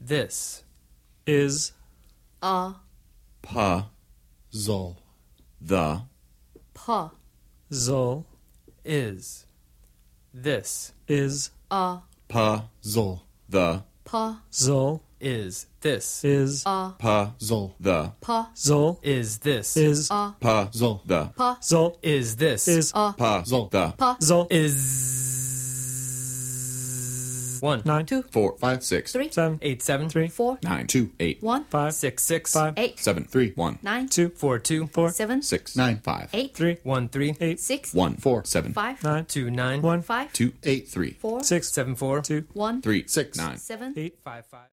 this, is, puzzle, the, zol, is, this, is, puzzle, the, zol, is, this, is, puzzle, the, zol, is, this, is, puzzle, the, zol, is, this, is, puzzle, the, zol, is 1, 9, 2, 4, 5, 6, 3, 7, 8, 7, 3, 4, 9, 2, 8, 1, 5, 6, 6, 5, 8, 7, 3, 1, 9, 2, 4, 2, 4, 7, 6, 9, 5, 8, 3, 1, 3, 8, 6, 1, 4, 7, 5, 9, 2, 9, 1, 5, 2, 8, 3, 4, 6, 7, 4, 2, 1, 3, 6, 9, 7, 8, 5, 5.